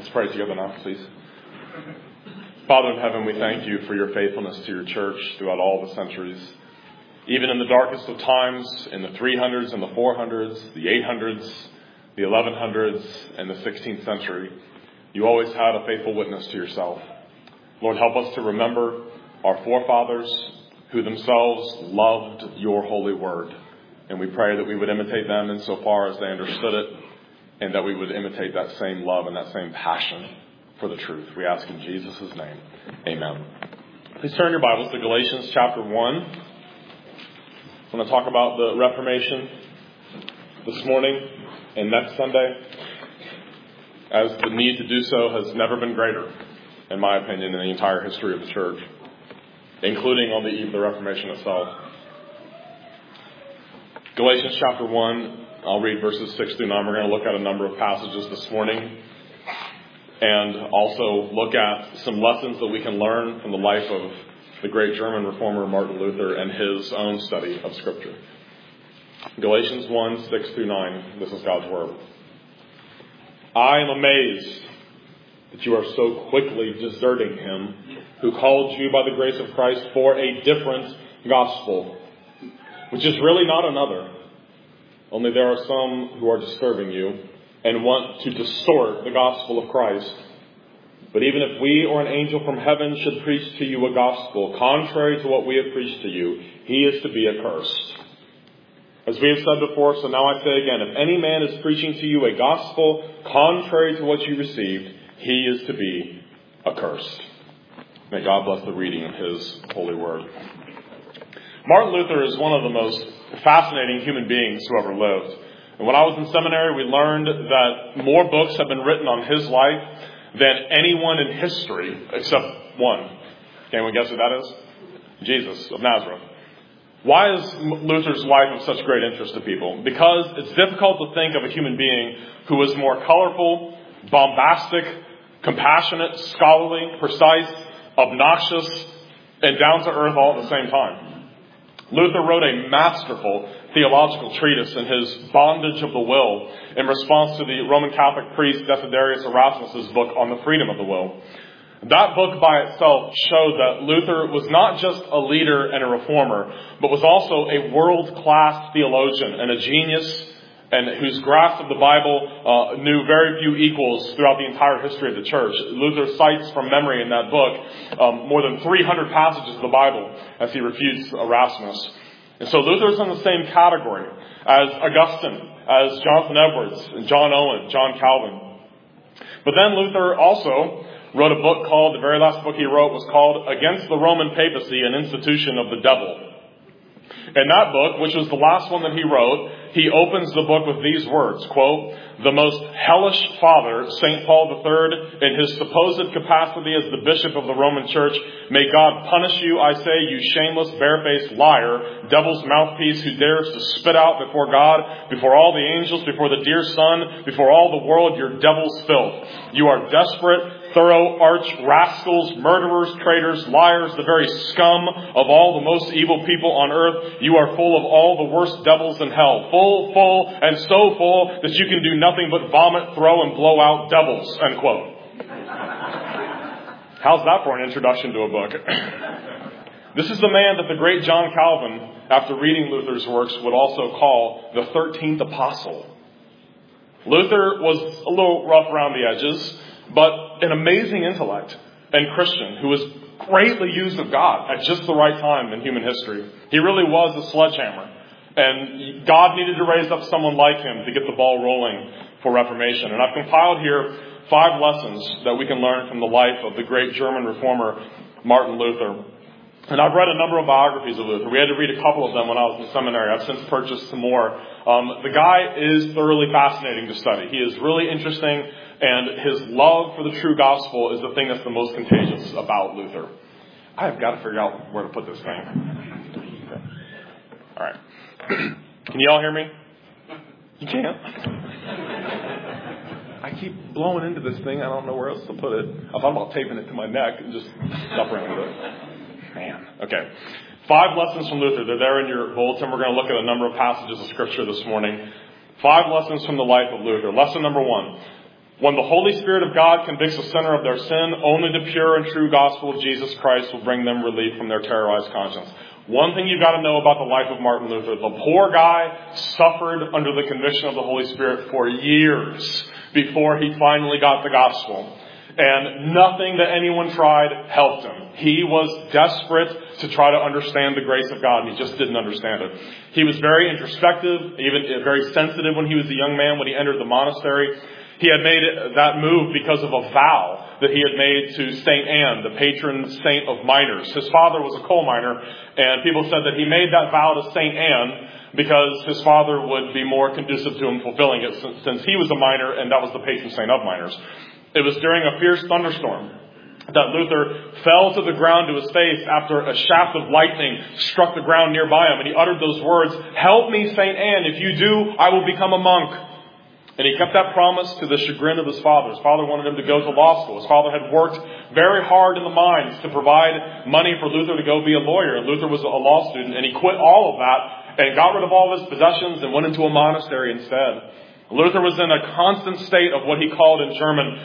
Let's pray together now, please. Father in heaven, we thank you for your faithfulness to your church throughout all the centuries. Even in the darkest of times, in the 300s and the 400s, the 800s, the 1100s, and the 16th century, you always had a faithful witness to yourself. Lord, help us to remember our forefathers who themselves loved your holy word. And we pray that we would imitate them insofar as they understood it, and that we would imitate that same love and that same passion for the truth. We ask in Jesus' name. Amen. Please turn your Bibles to Galatians chapter 1. I want to talk about the Reformation this morning and next Sunday, as the need to do so has never been greater, in my opinion, in the entire history of the church, including on the eve of the Reformation itself. Galatians chapter 1, I'll read verses 6 through 9. We're going to look at a number of passages this morning and also look at some lessons that we can learn from the life of the great German reformer Martin Luther and his own study of Scripture. Galatians 1, 6 through 9. This is God's Word. I am amazed that you are so quickly deserting him who called you by the grace of Christ for a different gospel, which is really not another. Only there are some who are disturbing you and want to distort the gospel of Christ. But even if we or an angel from heaven should preach to you a gospel contrary to what we have preached to you, he is to be accursed. As we have said before, so now I say again, if any man is preaching to you a gospel contrary to what you received, he is to be accursed. May God bless the reading of his holy word. Martin Luther is one of the most fascinating human beings who ever lived. And when I was in seminary, we learned that more books have been written on his life than anyone in history except one. Can we guess who that is? Jesus of Nazareth. Why is Luther's life of such great interest to people? Because it's difficult to think of a human being who was more colorful, bombastic, compassionate, scholarly, precise, obnoxious, and down to earth all at the same time. Luther wrote a masterful theological treatise in his Bondage of the Will in response to the Roman Catholic priest Desiderius Erasmus' book on the freedom of the will. That book by itself showed that Luther was not just a leader and a reformer, but was also a world-class theologian and a genius, and whose grasp of the Bible knew very few equals throughout the entire history of the church. Luther cites from memory in that book more than 300 passages of the Bible as he refutes Erasmus. And so Luther is in the same category as Augustine, as Jonathan Edwards, and John Owen, John Calvin. But then Luther also wrote a book called, the very last book he wrote was called Against the Roman Papacy, an Institution of the Devil. In that book, which was the last one that he wrote, he opens the book with these words, quote, "The most hellish father, St. Paul III, in his supposed capacity as the bishop of the Roman Church, may God punish you, I say, you shameless, barefaced liar, devil's mouthpiece who dares to spit out before God, before all the angels, before the dear Son, before all the world, your devil's filth. You are desperate, thorough arch rascals, murderers, traitors, liars, the very scum of all the most evil people on earth. You are full of all the worst devils in hell. Full, and so full that you can do nothing but vomit, throw, and blow out devils," end quote. How's that for an introduction to a book? This is the man that the great John Calvin, after reading Luther's works, would also call the 13th apostle. Luther was a little rough around the edges, but an amazing intellect and Christian who was greatly used of God at just the right time in human history. He really was a sledgehammer. And God needed to raise up someone like him to get the ball rolling for Reformation. And I've compiled here 5 lessons that we can learn from the life of the great German reformer Martin Luther. And I've read a number of biographies of Luther. We had to read a couple of them when I was in seminary. I've since purchased some more. The guy is thoroughly fascinating to study. He is really interesting, and his love for the true gospel is the thing that's the most contagious about Luther. I have got to figure out where to put this thing. Okay. All right. Can you all hear me? You can't? I keep blowing into this thing. I don't know where else to put it. I thought about taping it to my neck and just suffering with it. Man. Okay. 5 lessons from Luther. They're there in your bulletin. We're going to look at a number of passages of Scripture this morning. 5 lessons from the life of Luther. Lesson number 1. When the Holy Spirit of God convicts a sinner of their sin, only the pure and true gospel of Jesus Christ will bring them relief from their terrorized conscience. One thing you've got to know about the life of Martin Luther: the poor guy suffered under the conviction of the Holy Spirit for years before he finally got the gospel. And nothing that anyone tried helped him. He was desperate to try to understand the grace of God, and he just didn't understand it. He was very introspective, even very sensitive when he was a young man, when he entered the monastery. He had made that move because of a vow that he had made to St. Anne, the patron saint of miners. His father was a coal miner, and people said that he made that vow to St. Anne because his father would be more conducive to him fulfilling it, since he was a miner and that was the patron saint of miners. It was during a fierce thunderstorm that Luther fell to the ground to his face after a shaft of lightning struck the ground nearby him, and he uttered those words, "Help me, St. Anne. If you do, I will become a monk." And he kept that promise to the chagrin of his father. His father wanted him to go to law school. His father had worked very hard in the mines to provide money for Luther to go be a lawyer. And Luther was a law student, and he quit all of that and got rid of all of his possessions and went into a monastery instead. Luther was in a constant state of what he called in German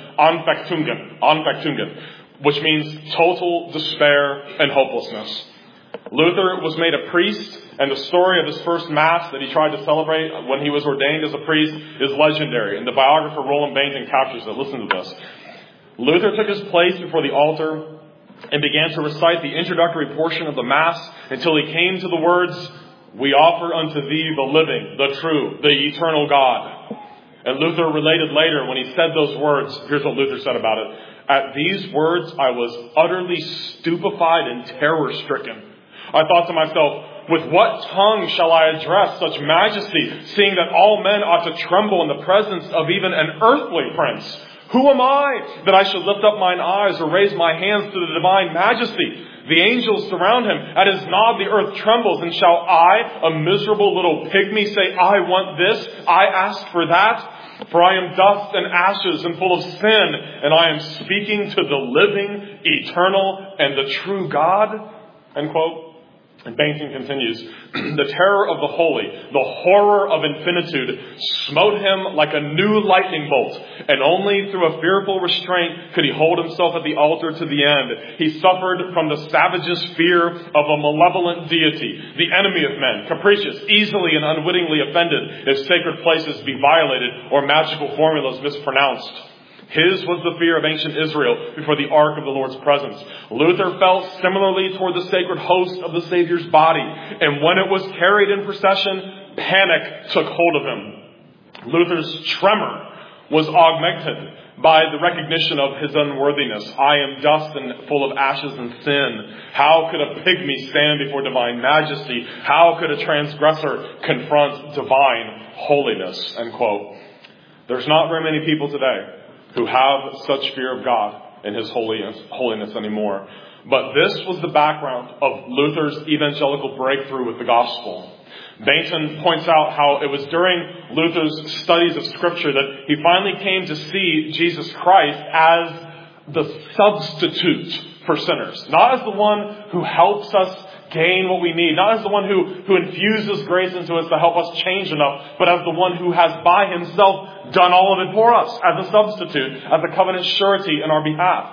Anfechtungen, which means total despair and hopelessness. Luther was made a priest, and the story of his first Mass that he tried to celebrate when he was ordained as a priest is legendary, and the biographer Roland Bainton captures it. Listen to this. Luther took his place before the altar and began to recite the introductory portion of the Mass until he came to the words, "We offer unto thee the living, the true, the eternal God." And Luther related later, when he said those words, here's what Luther said about it: "At these words I was utterly stupefied and terror-stricken. I thought to myself, with what tongue shall I address such majesty, seeing that all men ought to tremble in the presence of even an earthly prince? Who am I that I should lift up mine eyes or raise my hands to the divine majesty? The angels surround him. At his nod the earth trembles. And shall I, a miserable little pygmy, say, I want this, I ask for that? For I am dust and ashes and full of sin, and I am speaking to the living, eternal, and the true God." End quote. And Bainton continues, "The terror of the holy, the horror of infinitude, smote him like a new lightning bolt, and only through a fearful restraint could he hold himself at the altar to the end. He suffered from the savage's fear of a malevolent deity, the enemy of men, capricious, easily and unwittingly offended if sacred places be violated or magical formulas mispronounced. His was the fear of ancient Israel before the ark of the Lord's presence. Luther felt similarly toward the sacred host of the Savior's body, and when it was carried in procession, panic took hold of him. Luther's tremor was augmented by the recognition of his unworthiness. I am dust and full of ashes and sin. How could a pygmy stand before divine majesty? How could a transgressor confront divine holiness?" End quote. There's not very many people today who have such fear of God and his holiness anymore. But this was the background of Luther's evangelical breakthrough with the gospel. Bainton points out how it was during Luther's studies of Scripture that he finally came to see Jesus Christ as the substitute for sinners. Not as the one who helps us gain what we need. Not as the one who infuses grace into us to help us change enough, but as the one who has by himself done all of it for us, as a substitute, as a covenant surety in our behalf.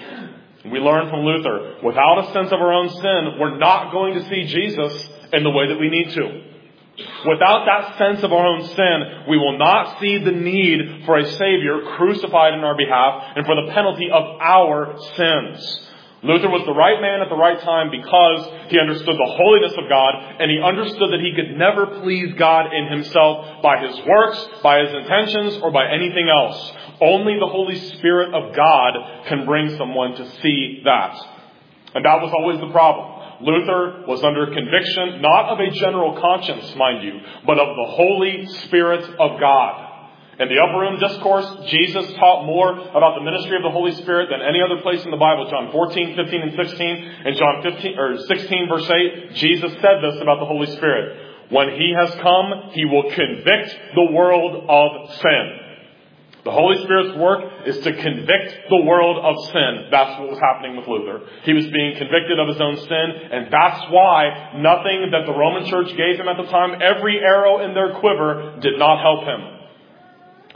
We learn from Luther, without a sense of our own sin, we're not going to see Jesus in the way that we need to. Without that sense of our own sin, we will not see the need for a Savior crucified in our behalf and for the penalty of our sins. Luther was the right man at the right time because he understood the holiness of God, and he understood that he could never please God in himself by his works, by his intentions, or by anything else. Only the Holy Spirit of God can bring someone to see that. And that was always the problem. Luther was under conviction, not of a general conscience, mind you, but of the Holy Spirit of God. In the Upper Room Discourse, Jesus taught more about the ministry of the Holy Spirit than any other place in the Bible. John 14, 15, and 16. In John 16, verse 8, Jesus said this about the Holy Spirit. When he has come, he will convict the world of sin. The Holy Spirit's work is to convict the world of sin. That's what was happening with Luther. He was being convicted of his own sin, and that's why nothing that the Roman Church gave him at the time, every arrow in their quiver, did not help him.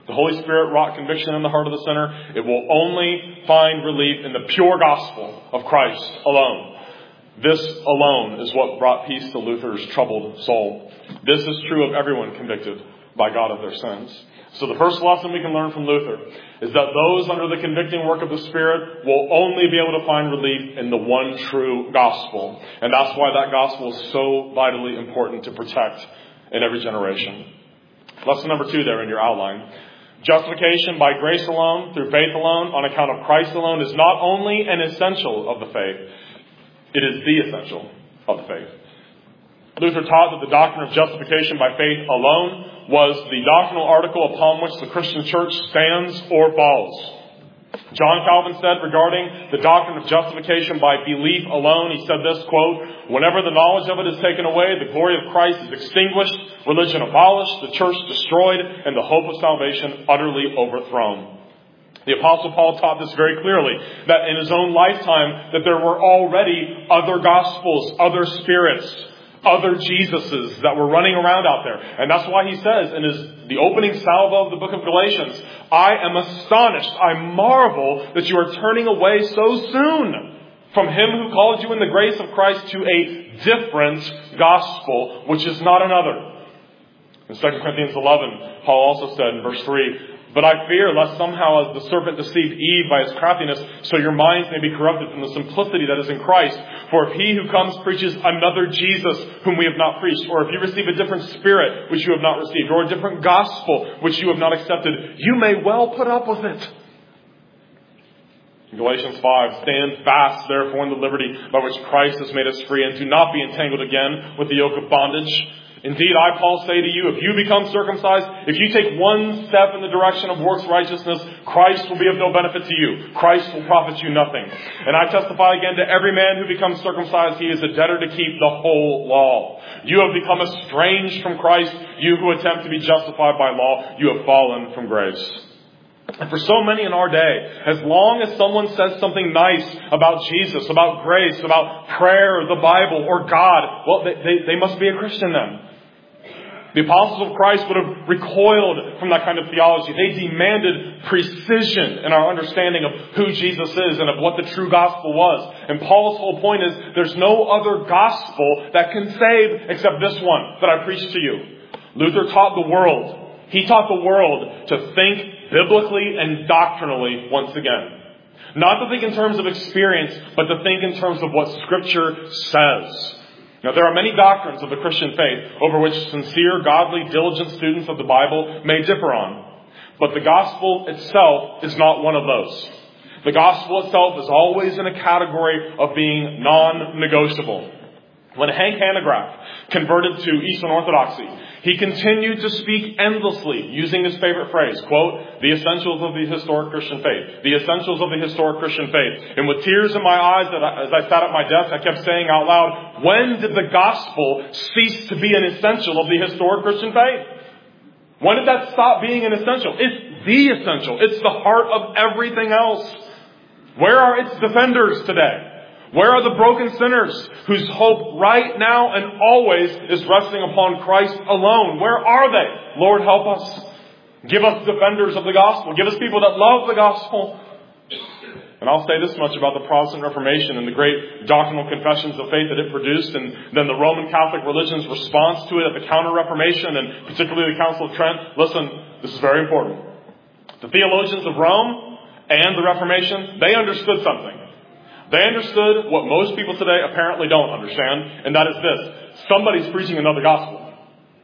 The Holy Spirit wrought conviction in the heart of the sinner. It will only find relief in the pure gospel of Christ alone. This alone is what brought peace to Luther's troubled soul. This is true of everyone convicted by God of their sins. So the first lesson we can learn from Luther is that those under the convicting work of the Spirit will only be able to find relief in the one true gospel. And that's why that gospel is so vitally important to protect in every generation. Lesson number 2 there in your outline. Justification by grace alone, through faith alone, on account of Christ alone is not only an essential of the faith, it is the essential of the faith. Luther taught that the doctrine of justification by faith alone was the doctrinal article upon which the Christian church stands or falls. John Calvin said regarding the doctrine of justification by belief alone, he said this, quote, "Whenever the knowledge of it is taken away, the glory of Christ is extinguished, religion abolished, the church destroyed, and the hope of salvation utterly overthrown." The Apostle Paul taught this very clearly, that in his own lifetime, that there were already other gospels, other spirits, other Jesuses that were running around out there. And that's why he says in the opening salvo of the book of Galatians, "I am astonished, I marvel that you are turning away so soon from him who called you in the grace of Christ to a different gospel, which is not another." In 2 Corinthians 11, Paul also said in verse 3, "But I fear lest somehow as the serpent deceived Eve by his craftiness, so your minds may be corrupted from the simplicity that is in Christ. For if he who comes preaches another Jesus whom we have not preached, or if you receive a different spirit which you have not received, or a different gospel which you have not accepted, you may well put up with it." In Galatians 5, "Stand fast, therefore, in the liberty by which Christ has made us free, and do not be entangled again with the yoke of bondage. Indeed, I, Paul, say to you, if you become circumcised, if you take one step in the direction of works righteousness, Christ will be of no benefit to you. Christ will profit you nothing. And I testify again to every man who becomes circumcised, he is a debtor to keep the whole law. You have become estranged from Christ, you who attempt to be justified by law, you have fallen from grace." And for so many in our day, as long as someone says something nice about Jesus, about grace, about prayer, the Bible, or God, well, they must be a Christian then. The apostles of Christ would have recoiled from that kind of theology. They demanded precision in our understanding of who Jesus is and of what the true gospel was. And Paul's whole point is there's no other gospel that can save except this one that I preach to you. Luther taught the world. He taught the world to think biblically and doctrinally once again. Not to think in terms of experience, but to think in terms of what Scripture says. Now, there are many doctrines of the Christian faith over which sincere, godly, diligent students of the Bible may differ on. But the gospel itself is not one of those. The gospel itself is always in a category of being non-negotiable. When Hank Hanegraaff converted to Eastern Orthodoxy, he continued to speak endlessly using his favorite phrase, quote, "the essentials of the historic Christian faith, the essentials of the historic Christian faith." And with tears in my eyes as I sat at my desk, I kept saying out loud, when did the gospel cease to be an essential of the historic Christian faith? When did that stop being an essential? It's the essential. It's the heart of everything else. Where are its defenders today? Where are the broken sinners whose hope right now and always is resting upon Christ alone? Where are they? Lord, help us. Give us defenders of the gospel. Give us people that love the gospel. And I'll say this much about the Protestant Reformation and the great doctrinal confessions of faith that it produced, and then the Roman Catholic religion's response to it at the Counter-Reformation, and particularly the Council of Trent. Listen, this is very important. The theologians of Rome and the Reformation, they understood something. They understood what most people today apparently don't understand, and that is this. Somebody's preaching another gospel.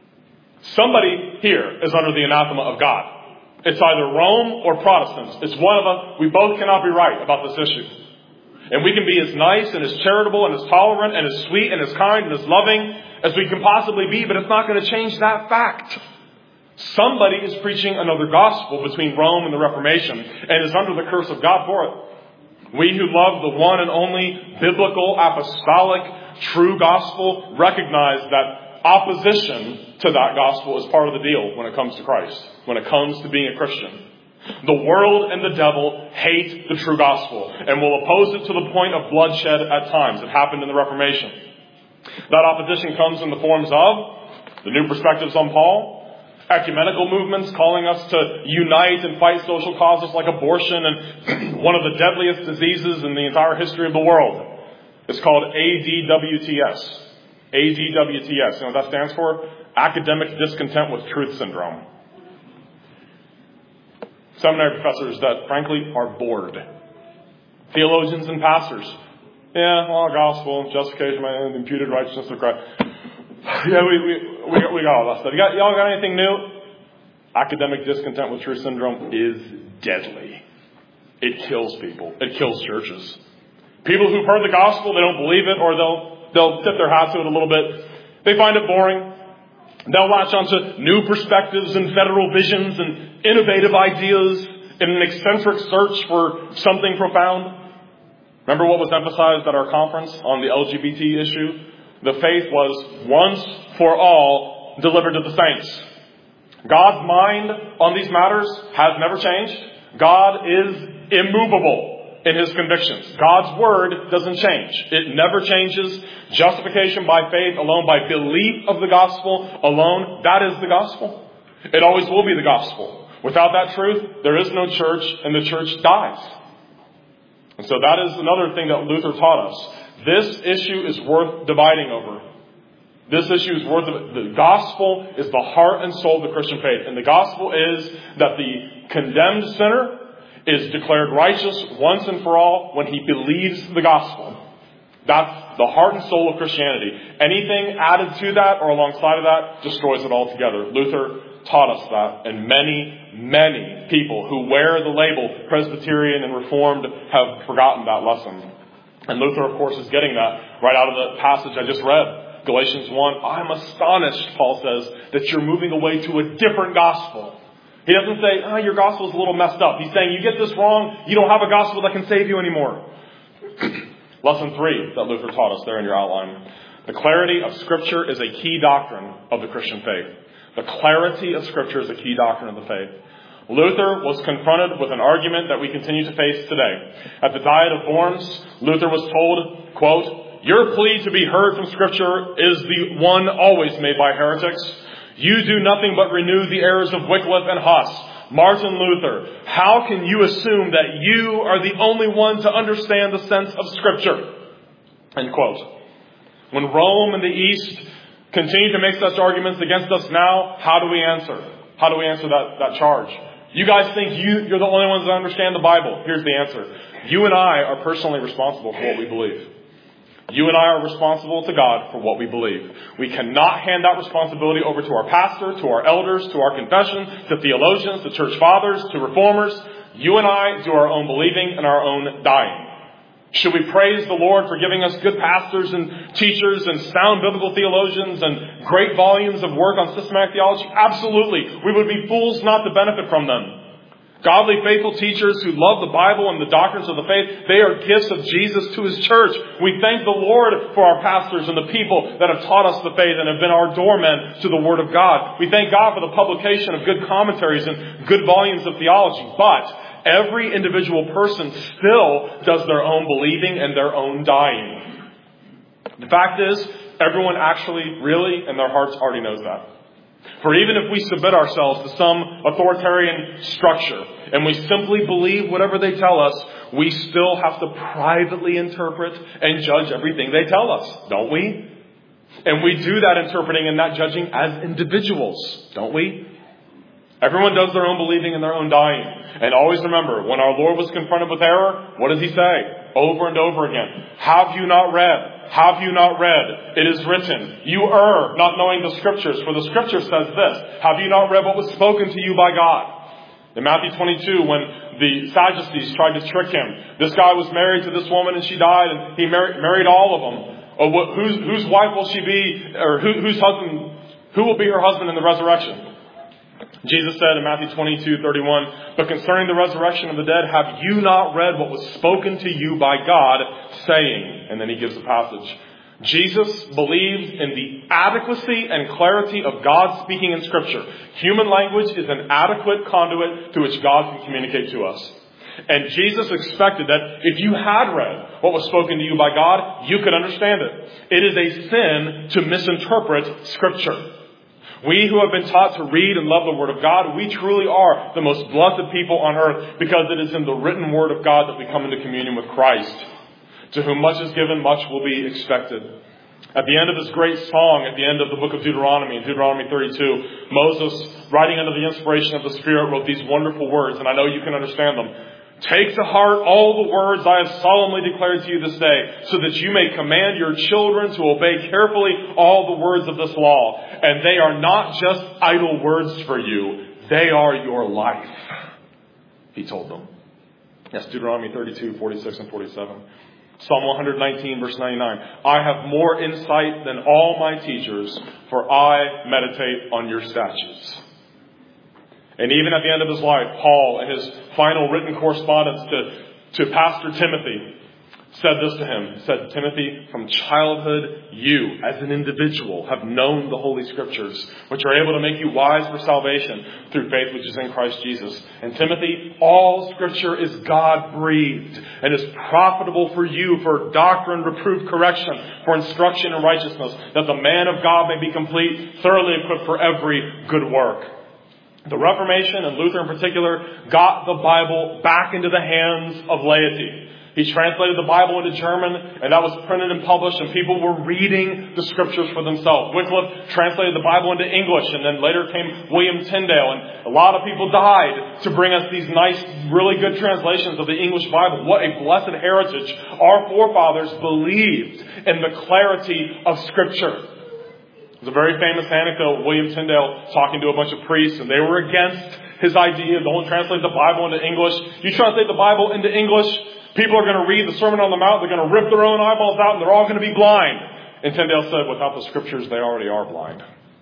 Somebody here is under the anathema of God. It's either Rome or Protestants. It's one of us. We both cannot be right about this issue. And we can be as nice and as charitable and as tolerant and as sweet and as kind and as loving as we can possibly be, but it's not going to change that fact. Somebody is preaching another gospel between Rome and the Reformation and is under the curse of God for it. We who love the one and only biblical, apostolic, true gospel recognize that opposition to that gospel is part of the deal when it comes to Christ, when it comes to being a Christian. The world and the devil hate the true gospel and will oppose it to the point of bloodshed at times. It happened in the Reformation. That opposition comes in the forms of the new perspectives on Paul, ecumenical movements calling us to unite and fight social causes like abortion and one of the deadliest diseases in the entire history of the world. It's called ADWTS. ADWTS. You know what that stands for? Academic Discontent with Truth Syndrome. Seminary professors that, frankly, are bored. Theologians and pastors. Yeah, well, gospel, justification, and imputed righteousness of Christ. Yeah, we got all that stuff. Y'all got anything new? Academic discontent with truth syndrome is deadly. It kills people. It kills churches. People who've heard the gospel, they don't believe it, or they'll tip their hat to it a little bit. They find it boring. They'll latch onto new perspectives and federal visions and innovative ideas in an eccentric search for something profound. Remember what was emphasized at our conference on the LGBT issue? The faith was once for all delivered to the saints. God's mind on these matters has never changed. God is immovable in His convictions. God's word doesn't change. It never changes. Justification by faith alone, by belief of the gospel alone, that is the gospel. It always will be the gospel. Without that truth, there is no church, and the church dies. And so that is another thing that Luther taught us. This issue is worth dividing over. This issue is worth it. The gospel is the heart and soul of the Christian faith. And the gospel is that the condemned sinner is declared righteous once and for all when he believes the gospel. That's the heart and soul of Christianity. Anything added to that or alongside of that destroys it altogether. Luther taught us that, and many people who wear the label Presbyterian and Reformed have forgotten that lesson. And Luther, of course, is getting that right out of the passage I just read. Galatians 1, I'm astonished, Paul says, that you're moving away to a different gospel. He doesn't say, your gospel's a little messed up. He's saying, you get this wrong, you don't have a gospel that can save you anymore. Lesson 3 that Luther taught us there in your outline. The clarity of Scripture is a key doctrine of the Christian faith. The clarity of Scripture is a key doctrine of the faith. Luther was confronted with an argument that we continue to face today. At the Diet of Worms, Luther was told, quote, your plea to be heard from Scripture is the one always made by heretics. You do nothing but renew the errors of Wycliffe and Huss. Martin Luther, how can you assume that you are the only one to understand the sense of Scripture? End quote. When Rome and the East continue to make such arguments against us now, how do we answer? How do we answer that charge? You guys think you're the only ones that understand the Bible. Here's the answer. You and I are personally responsible for what we believe. You and I are responsible to God for what we believe. We cannot hand that responsibility over to our pastor, to our elders, to our confession, to theologians, to church fathers, to reformers. You and I do our own believing and our own dying. Should we praise the Lord for giving us good pastors and teachers and sound biblical theologians and great volumes of work on systematic theology? Absolutely. We would be fools not to benefit from them. Godly, faithful teachers who love the Bible and the doctrines of the faith, they are gifts of Jesus to His church. We thank the Lord for our pastors and the people that have taught us the faith and have been our doormen to the Word of God. We thank God for the publication of good commentaries and good volumes of theology. But every individual person still does their own believing and their own dying. The fact is, everyone actually really in their hearts already knows that. For even if we submit ourselves to some authoritarian structure and we simply believe whatever they tell us, we still have to privately interpret and judge everything they tell us, don't we? And we do that interpreting and not judging as individuals, don't we? Everyone does their own believing and their own dying. And always remember, when our Lord was confronted with error, what does He say? Over and over again. Have you not read? Have you not read? It is written, you err, not knowing the Scriptures. For the Scripture says this, have you not read what was spoken to you by God? In Matthew 22, when the Sadducees tried to trick Him, this guy was married to this woman and she died, and he married all of them. Whose wife will she be? Or whose husband? Who will be her husband in the resurrection? Jesus said in Matthew 22:31, but concerning the resurrection of the dead, have you not read what was spoken to you by God, saying, and then He gives a passage. Jesus believed in the adequacy and clarity of God speaking in Scripture. Human language is an adequate conduit through which God can communicate to us. And Jesus expected that if you had read what was spoken to you by God, you could understand it. It is a sin to misinterpret Scripture. We who have been taught to read and love the Word of God, we truly are the most blessed people on earth, because it is in the written Word of God that we come into communion with Christ. To whom much is given, much will be expected. At the end of this great song, at the end of the book of Deuteronomy, in Deuteronomy 32, Moses, writing under the inspiration of the Spirit, wrote these wonderful words, and I know you can understand them. Take to heart all the words I have solemnly declared to you this day, so that you may command your children to obey carefully all the words of this law. And they are not just idle words for you, they are your life, he told them. That's Deuteronomy 32, 46 and 47. Psalm 119, verse 99. I have more insight than all my teachers, for I meditate on your statutes. And even at the end of his life, Paul, in his final written correspondence to Pastor Timothy, said this to him. He said, Timothy, from childhood you, as an individual, have known the Holy Scriptures, which are able to make you wise for salvation through faith which is in Christ Jesus. And Timothy, all Scripture is God-breathed and is profitable for you for doctrine, reproof, correction, for instruction in righteousness, that the man of God may be complete, thoroughly equipped for every good work. The Reformation, and Luther in particular, got the Bible back into the hands of laity. He translated the Bible into German, and that was printed and published, and people were reading the Scriptures for themselves. Wycliffe translated the Bible into English, and then later came William Tyndale, and a lot of people died to bring us these nice, really good translations of the English Bible. What a blessed heritage. Our forefathers believed in the clarity of Scripture. There's a very famous anecdote of William Tyndale talking to a bunch of priests, and they were against his idea of don't translate the Bible into English. You translate the Bible into English, people are going to read the Sermon on the Mount, they're going to rip their own eyeballs out, and they're all going to be blind. And Tyndale said, without the Scriptures, they already are blind.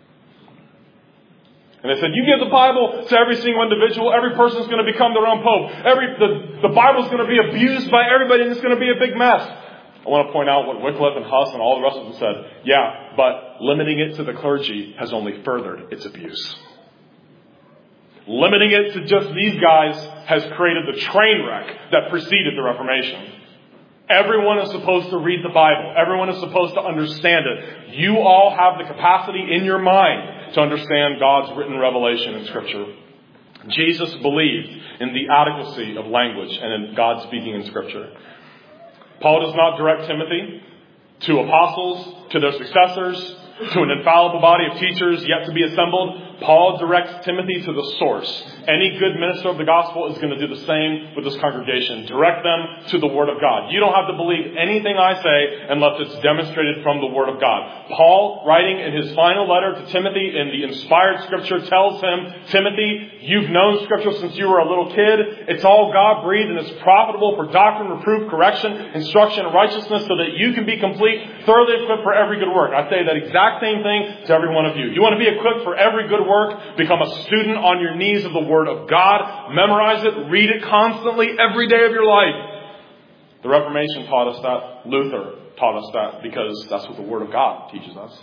And they said, you give the Bible to every single individual, every person's going to become their own pope. The Bible's going to be abused by everybody, and it's going to be a big mess. I want to point out what Wycliffe and Huss and all the rest of them said. Yeah, but limiting it to the clergy has only furthered its abuse. Limiting it to just these guys has created the train wreck that preceded the Reformation. Everyone is supposed to read the Bible. Everyone is supposed to understand it. You all have the capacity in your mind to understand God's written revelation in Scripture. Jesus believed in the adequacy of language and in God speaking in Scripture. Paul does not direct Timothy to apostles, to their successors, to an infallible body of teachers yet to be assembled. Paul directs Timothy to the source. Any good minister of the gospel is going to do the same with this congregation. Direct them to the Word of God. You don't have to believe anything I say unless it's demonstrated from the Word of God. Paul, writing in his final letter to Timothy in the inspired Scripture, tells him, Timothy, you've known Scripture since you were a little kid. It's all God-breathed and it's profitable for doctrine, reproof, correction, instruction, and righteousness, so that you can be complete, thoroughly equipped for every good work. I say that exact same thing to every one of you. You want to be equipped for every good work? Become a student on your knees of the Word of God. Memorize it. Read it constantly every day of your life. The Reformation taught us that. Luther taught us that, because that's what the Word of God teaches us.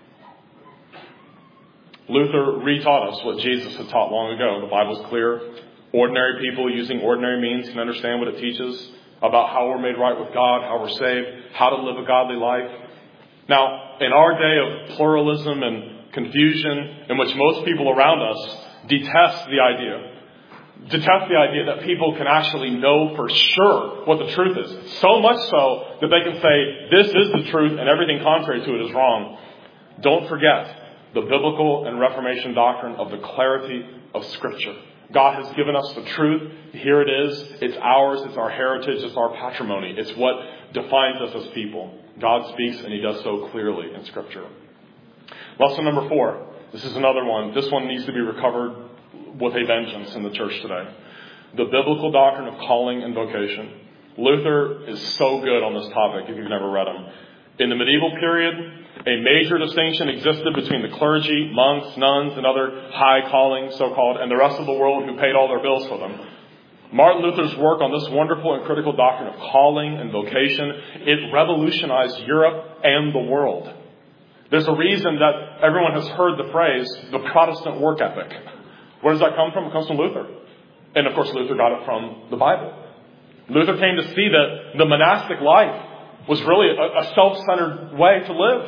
Luther retaught us what Jesus had taught long ago. The Bible's clear. Ordinary people using ordinary means can understand what it teaches about how we're made right with God, how we're saved, how to live a godly life. Now, in our day of pluralism and confusion, in which most people around us detest the idea that people can actually know for sure what the truth is. So much so that they can say, this is the truth and everything contrary to it is wrong. Don't forget the biblical and Reformation doctrine of the clarity of Scripture. God has given us the truth. Here it is. It's ours. It's our heritage. It's our patrimony. It's what defines us as people. God speaks, and He does so clearly in Scripture. Lesson number 4. This is another one. This one needs to be recovered with a vengeance in the church today. The biblical doctrine of calling and vocation. Luther is so good on this topic if you've never read him. In the medieval period, a major distinction existed between the clergy, monks, nuns, and other high callings, so-called, and the rest of the world who paid all their bills for them. Martin Luther's work on this wonderful and critical doctrine of calling and vocation, it revolutionized Europe and the world. There's a reason that everyone has heard the phrase, the Protestant work ethic. Where does that come from? It comes from Luther. And of course, Luther got it from the Bible. Luther came to see that the monastic life was really a self-centered way to live.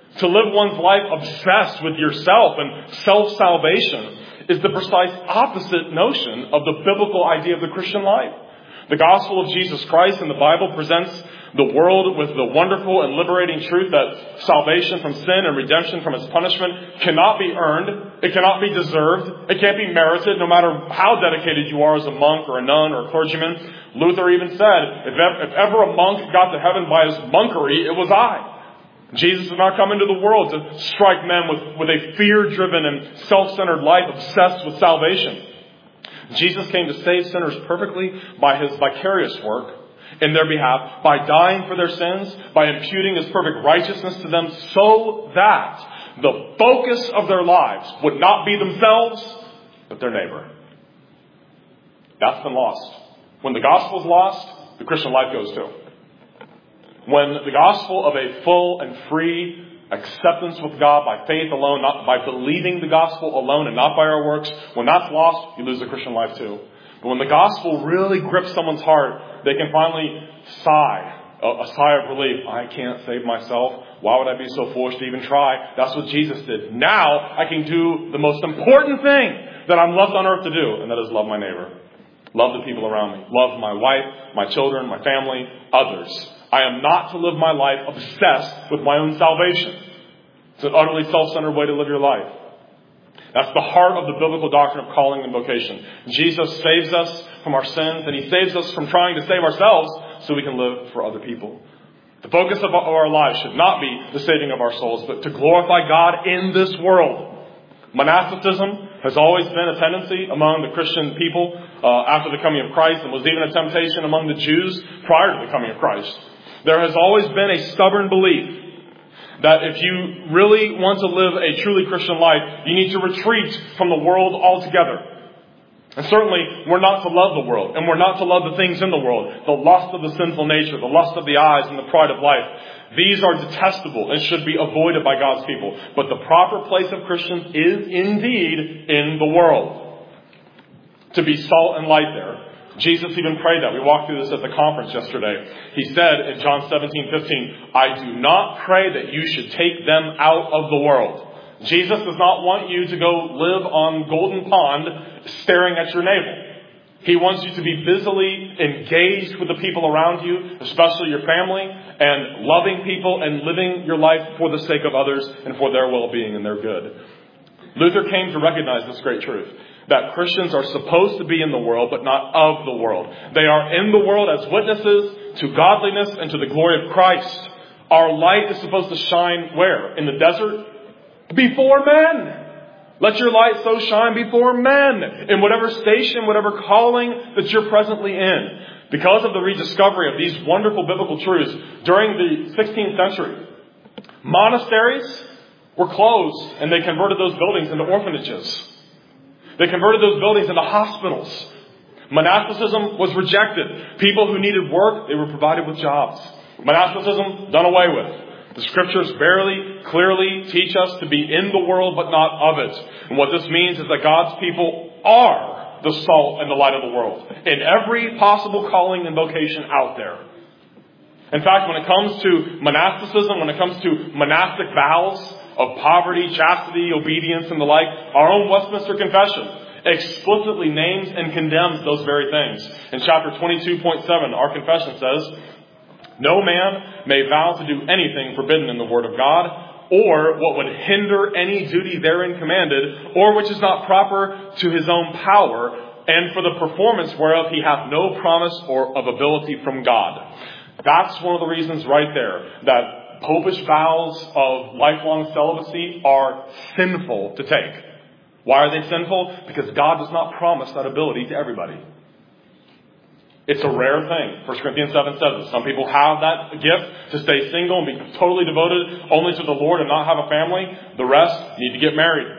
To live one's life obsessed with yourself and self-salvation is the precise opposite notion of the biblical idea of the Christian life. The gospel of Jesus Christ in the Bible presents the world with the wonderful and liberating truth that salvation from sin and redemption from its punishment cannot be earned. It cannot be deserved. It can't be merited, no matter how dedicated you are as a monk or a nun or a clergyman. Luther even said, if ever a monk got to heaven by his monkery, it was I. Jesus did not come into the world to strike men with a fear-driven and self-centered life obsessed with salvation. Jesus came to save sinners perfectly by his vicarious work in their behalf, by dying for their sins, by imputing his perfect righteousness to them, so that the focus of their lives would not be themselves, but their neighbor. That's been lost. When the gospel is lost, the Christian life goes too. When the gospel of a full and free acceptance with God by faith alone, not by believing the gospel alone and not by our works, when that's lost, you lose the Christian life too. But when the gospel really grips someone's heart, they can finally sigh, a sigh of relief. I can't save myself. Why would I be so foolish to even try? That's what Jesus did. Now I can do the most important thing that I'm left on earth to do, and that is love my neighbor. Love the people around me. Love my wife, my children, my family, others. I am not to live my life obsessed with my own salvation. It's an utterly self-centered way to live your life. That's the heart of the biblical doctrine of calling and vocation. Jesus saves us from our sins, and he saves us from trying to save ourselves so we can live for other people. The focus of our lives should not be the saving of our souls, but to glorify God in this world. Monasticism has always been a tendency among the Christian people after the coming of Christ, and was even a temptation among the Jews prior to the coming of Christ. There has always been a stubborn belief that if you really want to live a truly Christian life, you need to retreat from the world altogether. And certainly, we're not to love the world, and we're not to love the things in the world, the lust of the sinful nature, the lust of the eyes, and the pride of life. These are detestable and should be avoided by God's people. But the proper place of Christians is indeed in the world. To be salt and light there. Jesus even prayed that. We walked through this at the conference yesterday. He said in John 17:15, I do not pray that you should take them out of the world. Jesus does not want you to go live on Golden Pond staring at your navel. He wants you to be busily engaged with the people around you, especially your family, and loving people and living your life for the sake of others and for their well-being and their good. Luther came to recognize this great truth, that Christians are supposed to be in the world, but not of the world. They are in the world as witnesses to godliness and to the glory of Christ. Our light is supposed to shine where? In the desert? Before men. Let your light so shine before men, in whatever station, whatever calling that you're presently in. Because of the rediscovery of these wonderful biblical truths during the 16th century, monasteries were closed, and they converted those buildings into orphanages. They converted those buildings into hospitals. Monasticism was rejected. People who needed work, they were provided with jobs. Monasticism done away with. The scriptures very clearly teach us to be in the world but not of it. And what this means is that God's people are the salt and the light of the world in every possible calling and vocation out there. In fact, when it comes to monasticism, when it comes to monastic vows of poverty, chastity, obedience, and the like, our own Westminster Confession explicitly names and condemns those very things. In chapter 22.7, our confession says, no man may vow to do anything forbidden in the Word of God, or what would hinder any duty therein commanded, or which is not proper to his own power, and for the performance whereof he hath no promise or of ability from God. That's one of the reasons right there that popish vows of lifelong celibacy are sinful to take. Why are they sinful? Because God does not promise that ability to everybody. It's a rare thing. 1 Corinthians 7 says it. Some people have that gift to stay single and be totally devoted only to the Lord and not have a family. The rest need to get married.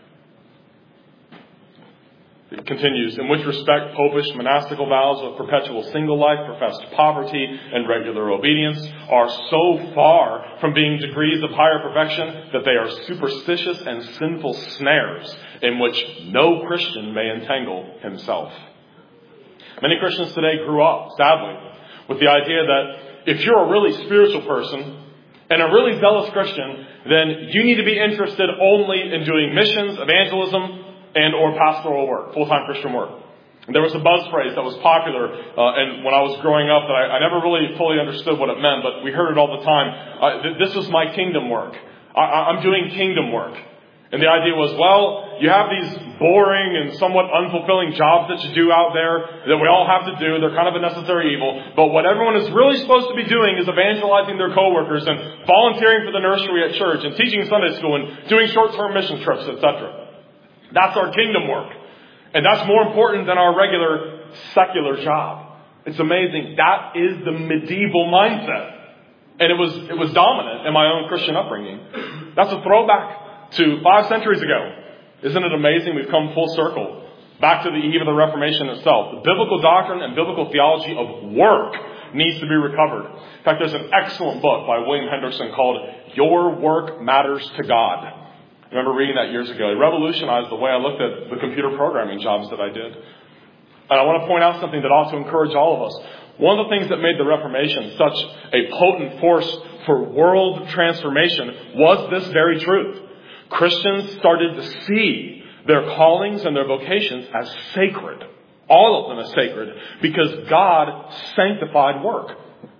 It continues, in which respect popish monastical vows of perpetual single life, professed poverty, and regular obedience are so far from being degrees of higher perfection that they are superstitious and sinful snares in which no Christian may entangle himself. Many Christians today grew up, sadly, with the idea that if you're a really spiritual person, and a really zealous Christian, then you need to be interested only in doing missions, evangelism, and or pastoral work, full-time Christian work. And there was a buzz phrase that was popular and when I was growing up that I never really fully understood what it meant, but we heard it all the time. This is my kingdom work. I'm doing kingdom work. And the idea was, well, you have these boring and somewhat unfulfilling jobs that you do out there that we all have to do. They're kind of a necessary evil. But what everyone is really supposed to be doing is evangelizing their coworkers and volunteering for the nursery at church and teaching Sunday school and doing short-term mission trips, etc. That's our kingdom work. And that's more important than our regular secular job. It's amazing. That is the medieval mindset. And it was dominant in my own Christian upbringing. That's a throwback to 5 centuries ago. Isn't it amazing? We've come full circle back to the eve of the Reformation itself. The biblical doctrine and biblical theology of work needs to be recovered. In fact, there's an excellent book by William Henderson called Your Work Matters to God. I remember reading that years ago. It revolutionized the way I looked at the computer programming jobs that I did. And I want to point out something that ought to encourage all of us. One of the things that made the Reformation such a potent force for world transformation was this very truth. Christians started to see their callings and their vocations as sacred. All of them as sacred. Because God sanctified work.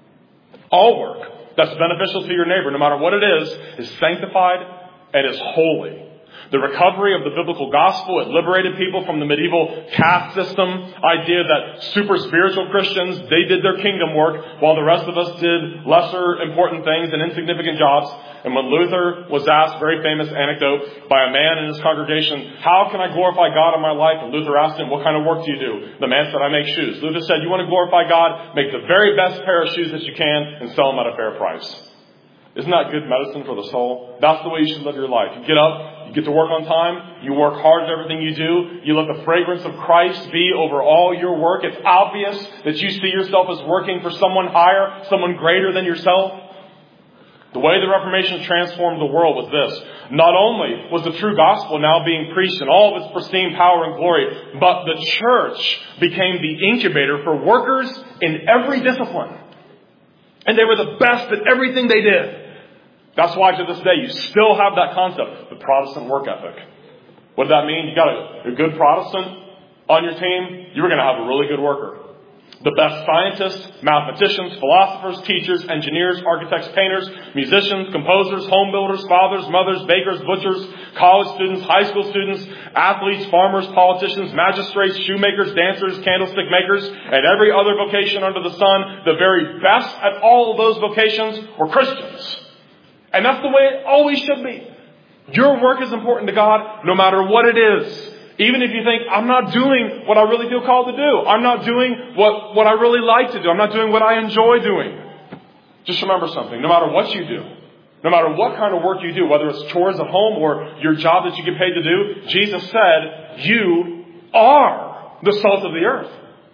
All work that's beneficial to your neighbor, no matter what it is sanctified and is holy. The recovery of the biblical gospel, it liberated people from the medieval caste system idea that super spiritual Christians, they did their kingdom work while the rest of us did lesser important things and insignificant jobs. And when Luther was asked, very famous anecdote, by a man in his congregation, how can I glorify God in my life? And Luther asked him, what kind of work do you do? The man said, I make shoes. Luther said, you want to glorify God? Make the very best pair of shoes that you can and sell them at a fair price. Isn't that good medicine for the soul? That's the way you should live your life. You get up, you get to work on time, you work hard at everything you do, you let the fragrance of Christ be over all your work. It's obvious that you see yourself as working for someone higher, someone greater than yourself. The way the Reformation transformed the world was this. Not only was the true gospel now being preached in all of its pristine power and glory, but the church became the incubator for workers in every discipline. And they were the best at everything they did. That's why to this day you still have that concept, the Protestant work ethic. What does that mean? You got a good Protestant on your team, you're going to have a really good worker. The best scientists, mathematicians, philosophers, teachers, engineers, architects, painters, musicians, composers, home builders, fathers, mothers, bakers, butchers, college students, high school students, athletes, farmers, politicians, magistrates, shoemakers, dancers, candlestick makers, and every other vocation under the sun, the very best at all of those vocations were Christians. And that's the way it always should be. Your work is important to God no matter what it is. Even if you think, I'm not doing what I really feel called to do. I'm not doing what I really like to do. I'm not doing what I enjoy doing. Just remember something. No matter what you do, no matter what kind of work you do, whether it's chores at home or your job that you get paid to do, Jesus said, you are the salt of the earth.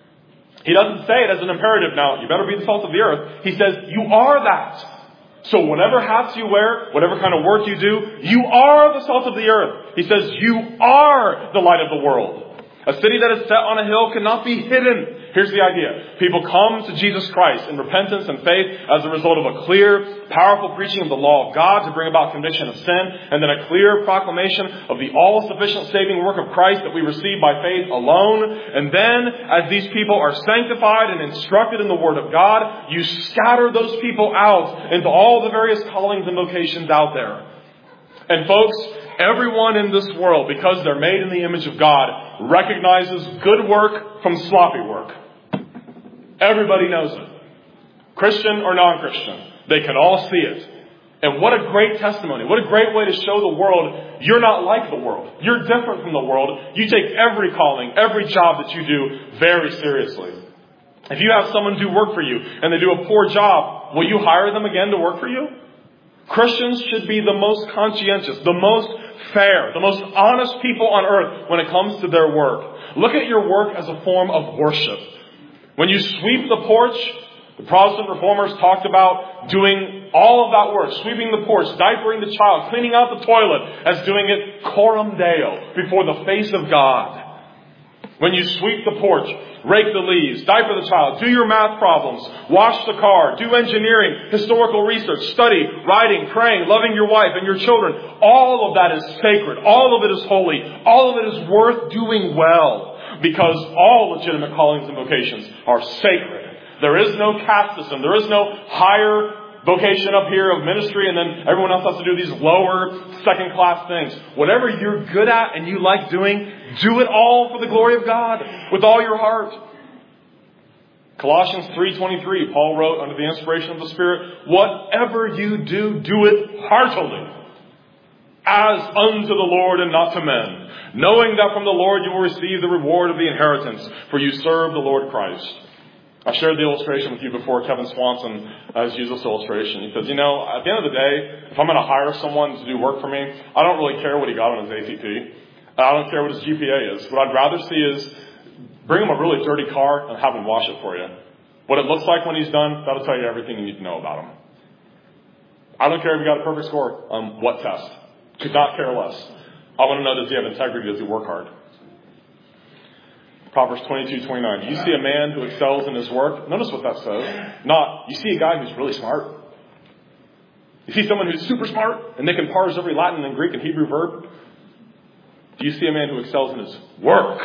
He doesn't say it as an imperative. Now, you better be the salt of the earth. He says, you are that. So whatever hats you wear, whatever kind of work you do, you are the salt of the earth. He says, you are the light of the world. A city that is set on a hill cannot be hidden. Here's the idea. People come to Jesus Christ in repentance and faith as a result of a clear, powerful preaching of the law of God to bring about conviction of sin, and then a clear proclamation of the all-sufficient saving work of Christ that we receive by faith alone. And then, as these people are sanctified and instructed in the Word of God, you scatter those people out into all the various callings and vocations out there. And folks, everyone in this world, because they're made in the image of God, recognizes good work from sloppy work. Everybody knows it. Christian or non-Christian. They can all see it. And what a great testimony. What a great way to show the world you're not like the world. You're different from the world. You take every calling, every job that you do very seriously. If you have someone do work for you and they do a poor job, will you hire them again to work for you? Christians should be the most conscientious, the most fair, the most honest people on earth when it comes to their work. Look at your work as a form of worship. When you sweep the porch, the Protestant reformers talked about doing all of that work, sweeping the porch, diapering the child, cleaning out the toilet, as doing it coram Deo, before the face of God. When you sweep the porch, rake the leaves, diaper the child, do your math problems, wash the car, do engineering, historical research, study, writing, praying, loving your wife and your children, all of that is sacred. All of it is holy. All of it is worth doing well, because all legitimate callings and vocations are sacred. There is no caste system. There is no higher vocation up here of ministry, and then everyone else has to do these lower, second-class things. Whatever you're good at and you like doing, do it all for the glory of God with all your heart. Colossians 3:23, Paul wrote under the inspiration of the Spirit, "Whatever you do, do it heartily, as unto the Lord and not to men, knowing that from the Lord you will receive the reward of the inheritance, for you serve the Lord Christ." I shared the illustration with you before. Kevin Swanson has used this illustration. He says, at the end of the day, if I'm going to hire someone to do work for me, I don't really care what he got on his ACT. I don't care what his GPA is. What I'd rather see is bring him a really dirty car and have him wash it for you. What it looks like when he's done, that'll tell you everything you need to know about him. I don't care if he got a perfect score on what test. Could not care less. I want to know, does he have integrity? Does he work hard? Proverbs 22:29. You see a man who excels in his work. Notice what that says. Not, you see a guy who's really smart. You see someone who's super smart and they can parse every Latin and Greek and Hebrew verb. Do you see a man who excels in his work?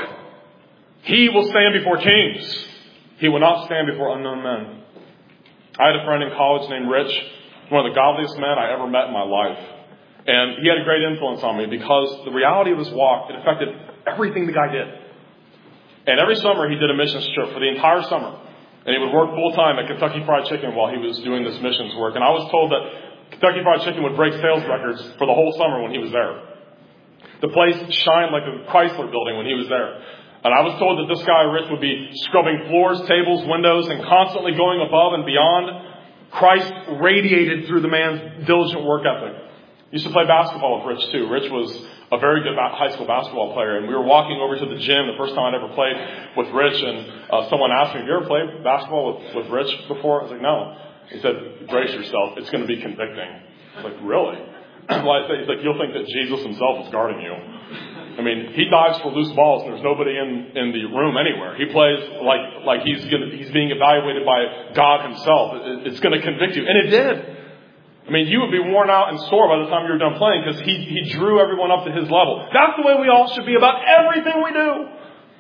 He will stand before kings. He will not stand before unknown men. I had a friend in college named Rich, one of the godliest men I ever met in my life. And he had a great influence on me because the reality of his walk, it affected everything the guy did. And every summer he did a missions trip for the entire summer. And he would work full time at Kentucky Fried Chicken while he was doing this missions work. And I was told that Kentucky Fried Chicken would break sales records for the whole summer when he was there. The place shined like a Chrysler building when he was there. And I was told that this guy, Rich, would be scrubbing floors, tables, windows, and constantly going above and beyond. Christ radiated through the man's diligent work ethic. Used to play basketball with Rich too. Rich was a very good high school basketball player, and we were walking over to the gym the first time I'd ever played with Rich, and someone asked me, "Have you ever played basketball with Rich before?" I was like, "No." He said, "Brace yourself. It's going to be convicting." I was like, "Really?" Well, he's like, "You'll think that Jesus himself is guarding you." I mean, he dives for loose balls, and there's nobody in the room anywhere. He plays like he's being evaluated by God himself. It's going to convict you, and it did. I mean, you would be worn out and sore by the time you were done playing because he drew everyone up to his level. That's the way we all should be about everything we do.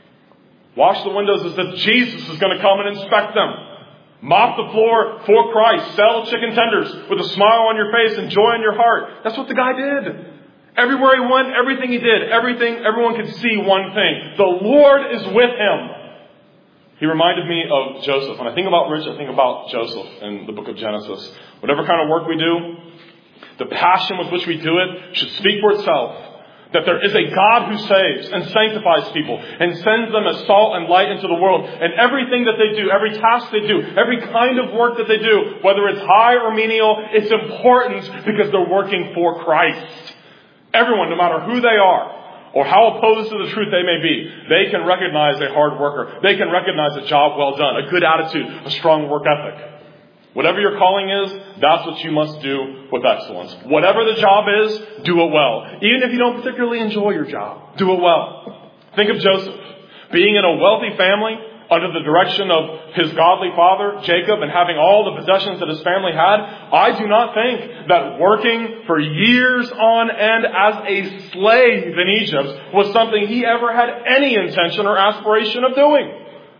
Wash the windows as if Jesus is going to come and inspect them. Mop the floor for Christ. Sell chicken tenders with a smile on your face and joy in your heart. That's what the guy did. Everywhere he went, everything he did, everyone could see one thing. The Lord is with him. He reminded me of Joseph. When I think about Rich, I think about Joseph in the book of Genesis. Whatever kind of work we do, the passion with which we do it should speak for itself. That there is a God who saves and sanctifies people and sends them as salt and light into the world. And everything that they do, every task they do, every kind of work that they do, whether it's high or menial, it's important because they're working for Christ. Everyone, no matter who they are, or how opposed to the truth they may be, they can recognize a hard worker. They can recognize a job well done, a good attitude, a strong work ethic. Whatever your calling is, that's what you must do with excellence. Whatever the job is, do it well. Even if you don't particularly enjoy your job, do it well. Think of Joseph. Being in a wealthy family, under the direction of his godly father, Jacob, and having all the possessions that his family had, I do not think that working for years on end as a slave in Egypt was something he ever had any intention or aspiration of doing.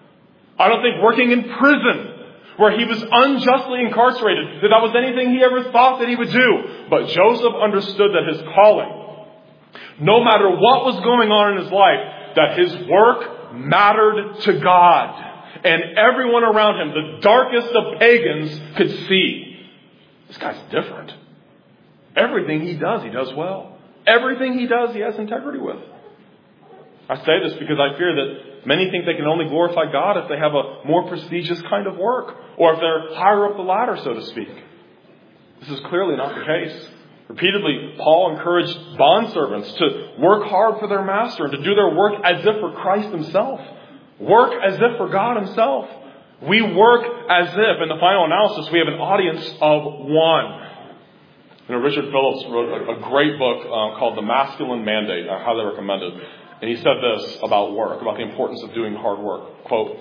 I don't think working in prison, where he was unjustly incarcerated, that was anything he ever thought that he would do. But Joseph understood that his calling, no matter what was going on in his life, that his work mattered to God. And everyone around him, the darkest of pagans, could see, this guy's different. Everything he does well. Everything he does, he has integrity with. I say this because I fear that many think they can only glorify God if they have a more prestigious kind of work, or if they're higher up the ladder, so to speak. This is clearly not the case. Repeatedly, Paul encouraged bondservants to work hard for their master and to do their work as if for Christ himself. Work as if for God himself. We work as if, in the final analysis, we have an audience of one. Richard Phillips wrote a great book called The Masculine Mandate. I highly recommend it. And he said this about work, about the importance of doing hard work. Quote,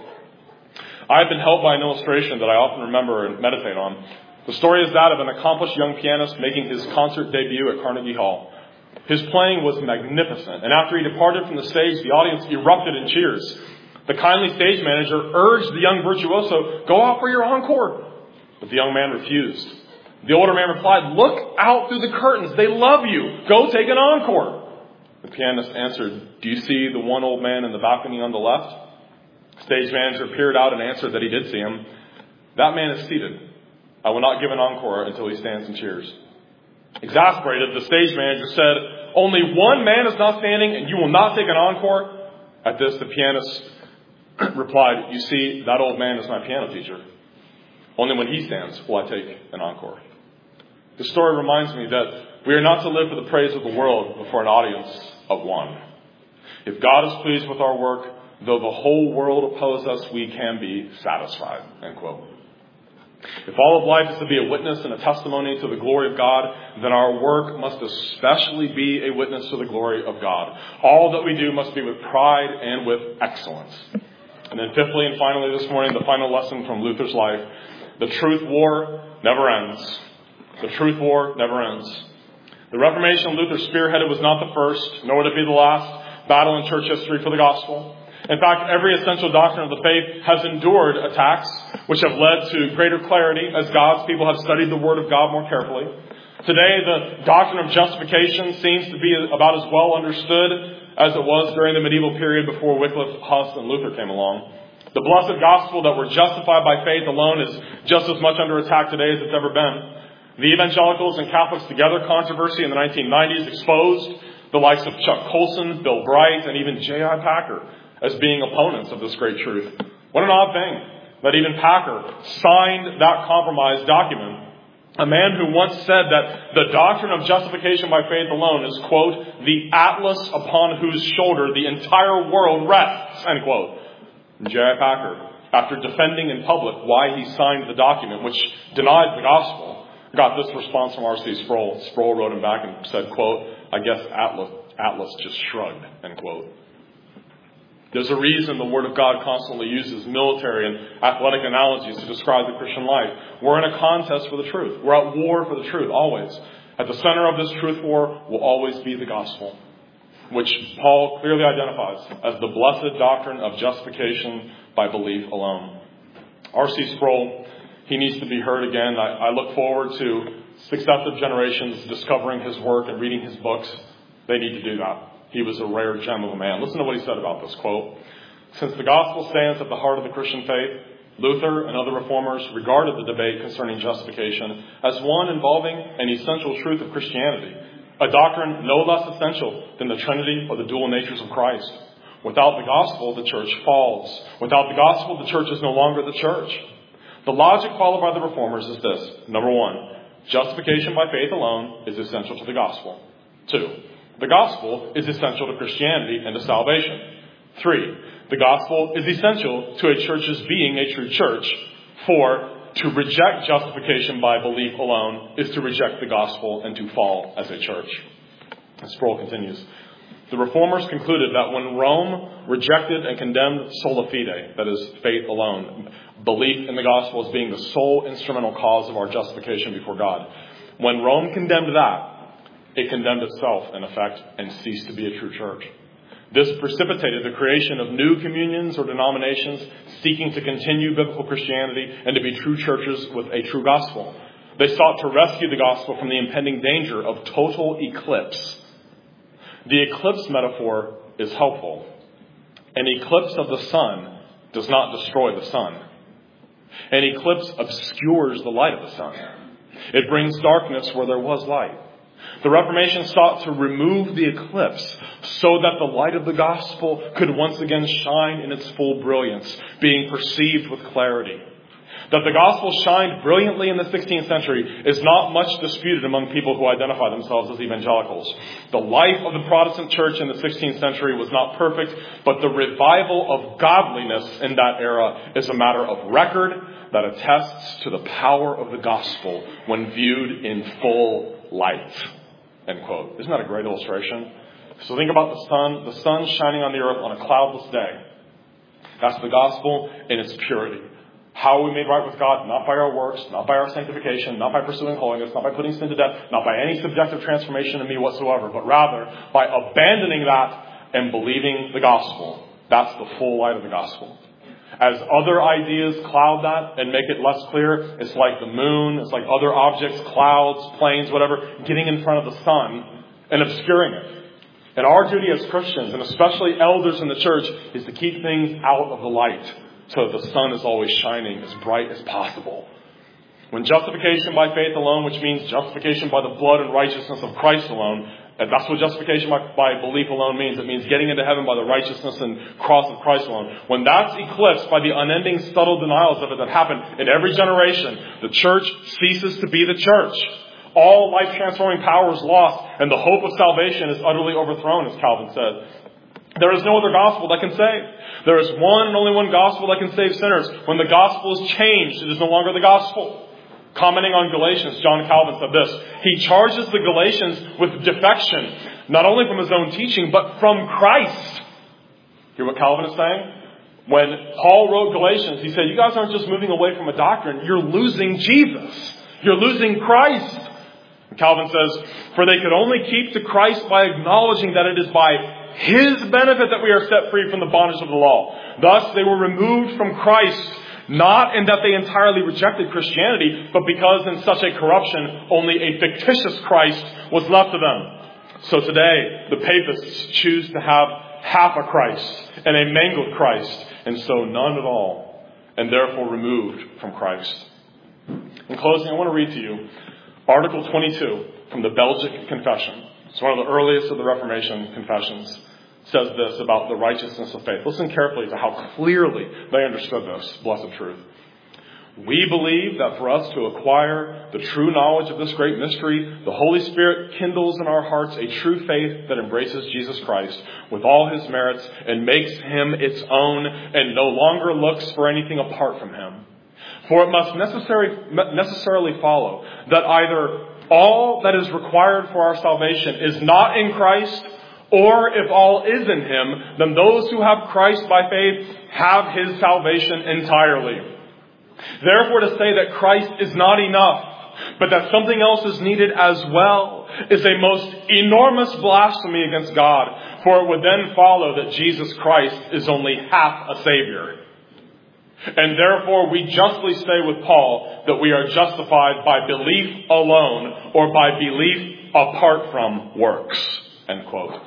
"I have been helped by an illustration that I often remember and meditate on. The story is that of an accomplished young pianist making his concert debut at Carnegie Hall. His playing was magnificent, and after he departed from the stage, the audience erupted in cheers. The kindly stage manager urged the young virtuoso, 'Go out for your encore.' But the young man refused. The older man replied, 'Look out through the curtains. They love you. Go take an encore.' The pianist answered, 'Do you see the one old man in the balcony on the left?' The stage manager peered out and answered that he did see him. 'That man is seated. I will not give an encore until he stands and cheers.' Exasperated, the stage manager said, 'Only one man is not standing and you will not take an encore?' At this, the pianist replied, 'You see, that old man is my piano teacher. Only when he stands will I take an encore.'" The story reminds me that we are not to live for the praise of the world, but for an audience of one. If God is pleased with our work, though the whole world oppose us, we can be satisfied. End quote. If all of life is to be a witness and a testimony to the glory of God, then our work must especially be a witness to the glory of God. All that we do must be with pride and with excellence. And then fifthly and finally this morning, the final lesson from Luther's life: the truth war never ends. The truth war never ends. The Reformation Luther spearheaded was not the first, nor would it be the last battle in church history for the gospel. In fact, every essential doctrine of the faith has endured attacks which have led to greater clarity as God's people have studied the Word of God more carefully. Today, the doctrine of justification seems to be about as well understood as it was during the medieval period before Wycliffe, Huss, and Luther came along. The blessed gospel that we're justified by faith alone is just as much under attack today as it's ever been. The Evangelicals and Catholics Together controversy in the 1990s exposed the likes of Chuck Colson, Bill Bright, and even J.I. Packer as being opponents of this great truth. What an odd thing that even Packer signed that compromise document. A man who once said that the doctrine of justification by faith alone is, quote, "the atlas upon whose shoulder the entire world rests," end quote. J.I. Packer, after defending in public why he signed the document, which denied the gospel, got this response from R.C. Sproul. Sproul wrote him back and said, quote, "I guess Atlas just shrugged," end quote. There's a reason the Word of God constantly uses military and athletic analogies to describe the Christian life. We're in a contest for the truth. We're at war for the truth, always. At the center of this truth war will always be the gospel, which Paul clearly identifies as the blessed doctrine of justification by belief alone. R.C. Sproul, he needs to be heard again. I look forward to successive generations discovering his work and reading his books. They need to do that. He was a rare gem of a man. Listen to what he said about this, quote, "Since the gospel stands at the heart of the Christian faith, Luther and other reformers regarded the debate concerning justification as one involving an essential truth of Christianity, a doctrine no less essential than the Trinity or the dual natures of Christ. Without the gospel, the church falls. Without the gospel, the church is no longer the church. The logic followed by the reformers is this. Number one, justification by faith alone is essential to the gospel. 2, the gospel is essential to Christianity and to salvation. 3, the gospel is essential to a church's being a true church. 4, to reject justification by belief alone is to reject the gospel and to fall as a church." And Sproul continues, "The reformers concluded that when Rome rejected and condemned sola fide, that is, faith alone, belief in the gospel as being the sole instrumental cause of our justification before God, when Rome condemned that, it condemned itself, in effect, and ceased to be a true church. This precipitated the creation of new communions or denominations seeking to continue biblical Christianity and to be true churches with a true gospel. They sought to rescue the gospel from the impending danger of total eclipse. The eclipse metaphor is helpful. An eclipse of the sun does not destroy the sun. An eclipse obscures the light of the sun. It brings darkness where there was light. The Reformation sought to remove the eclipse so that the light of the gospel could once again shine in its full brilliance, being perceived with clarity. That the gospel shined brilliantly in the 16th century is not much disputed among people who identify themselves as evangelicals. The life of the Protestant church in the 16th century was not perfect, but the revival of godliness in that era is a matter of record that attests to the power of the gospel when viewed in full light." End quote. Isn't that a great illustration? So think about the sun shining on the earth on a cloudless day. That's the gospel in its purity. How are we made right with God? Not by our works, not by our sanctification, not by pursuing holiness, not by putting sin to death, not by any subjective transformation in me whatsoever, but rather by abandoning that and believing the gospel. That's the full light of the gospel. As other ideas cloud that and make it less clear, it's like the moon, it's like other objects, clouds, planes, whatever, getting in front of the sun and obscuring it. And our duty as Christians, and especially elders in the church, is to keep things out of the light so that the sun is always shining as bright as possible. When justification by faith alone, which means justification by the blood and righteousness of Christ alone, and that's what justification by belief alone means. It means getting into heaven by the righteousness and cross of Christ alone. When that's eclipsed by the unending subtle denials of it that happen in every generation, the church ceases to be the church. All life-transforming power is lost, and the hope of salvation is utterly overthrown, as Calvin said. There is no other gospel that can save. There is one and only one gospel that can save sinners. When the gospel is changed, it is no longer the gospel. Commenting on Galatians, John Calvin said this: he charges the Galatians with defection, not only from his own teaching, but from Christ. Hear what Calvin is saying? When Paul wrote Galatians, he said, you guys aren't just moving away from a doctrine, you're losing Jesus. You're losing Christ. And Calvin says, for they could only keep to Christ by acknowledging that it is by His benefit that we are set free from the bondage of the law. Thus they were removed from Christ, not in that they entirely rejected Christianity, but because in such a corruption only a fictitious Christ was left to them. So today, the papists choose to have half a Christ and a mangled Christ, and so none at all, and therefore removed from Christ. In closing, I want to read to you Article 22 from the Belgic Confession. It's one of the earliest of the Reformation confessions. It says this about the righteousness of faith. Listen carefully to how clearly they understood this blessed truth. We believe that for us to acquire the true knowledge of this great mystery, the Holy Spirit kindles in our hearts a true faith that embraces Jesus Christ with all His merits and makes Him its own and no longer looks for anything apart from Him. For it must necessarily follow that either all that is required for our salvation is not in Christ, or if all is in Him, then those who have Christ by faith have His salvation entirely. Therefore, to say that Christ is not enough, but that something else is needed as well, is a most enormous blasphemy against God, for it would then follow that Jesus Christ is only half a Savior. And therefore we justly say with Paul that we are justified by belief alone, or by belief apart from works. End quote.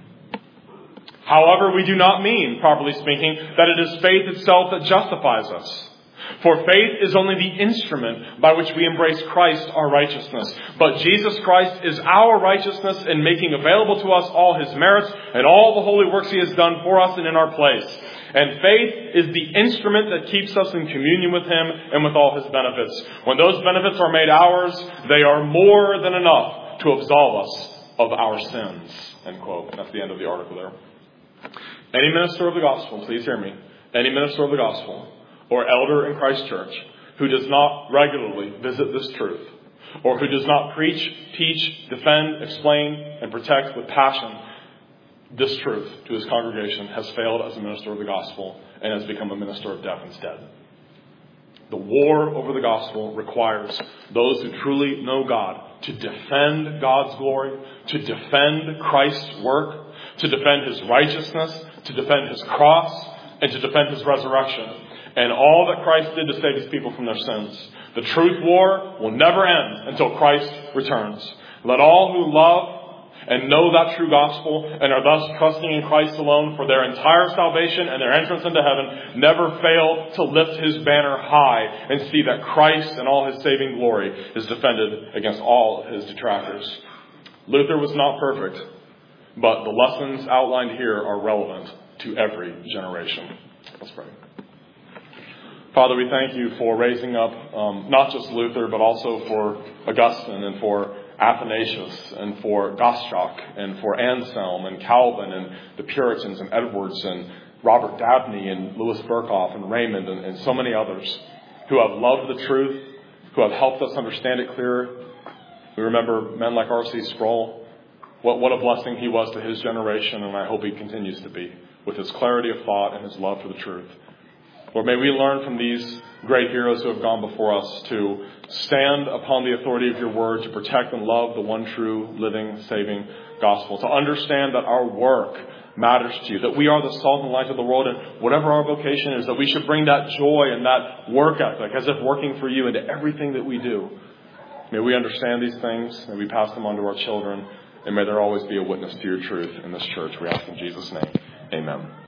However, we do not mean, properly speaking, that it is faith itself that justifies us. For faith is only the instrument by which we embrace Christ, our righteousness. But Jesus Christ is our righteousness in making available to us all His merits and all the holy works He has done for us and in our place. And faith is the instrument that keeps us in communion with Him and with all His benefits. When those benefits are made ours, they are more than enough to absolve us of our sins. End quote. That's the end of the article there. Any minister of the gospel, please hear me, any minister of the gospel or elder in Christ Church who does not regularly visit this truth, or who does not preach, teach, defend, explain, and protect with passion this truth to his congregation has failed as a minister of the gospel and has become a minister of death instead. The war over the gospel requires those who truly know God to defend God's glory, to defend Christ's work, to defend His righteousness, to defend His cross, and to defend His resurrection, and all that Christ did to save His people from their sins. The truth war will never end until Christ returns. Let all who love and know that true gospel and are thus trusting in Christ alone for their entire salvation and their entrance into heaven never fail to lift His banner high and see that Christ and all His saving glory is defended against all of His detractors. Luther was not perfect, but the lessons outlined here are relevant to every generation. Let's pray. Father, we thank You for raising up not just Luther, but also for Augustine and for Athanasius and for Gottschalk and for Anselm and Calvin and the Puritans and Edwards and Robert Dabney and Louis Berkhoff and Raymond and so many others who have loved the truth, who have helped us understand it clearer. We remember men like R.C. Sproul, What a blessing he was to his generation, and I hope he continues to be, with his clarity of thought and his love for the truth. Lord, may we learn from these great heroes who have gone before us to stand upon the authority of your word, to protect and love the one true, living, saving gospel, to understand that our work matters to you, that we are the salt and light of the world, and whatever our vocation is, that we should bring that joy and that work ethic as if working for you into everything that we do. May we understand these things, may we pass them on to our children, and may there always be a witness to your truth in this church. We ask in Jesus' name. Amen.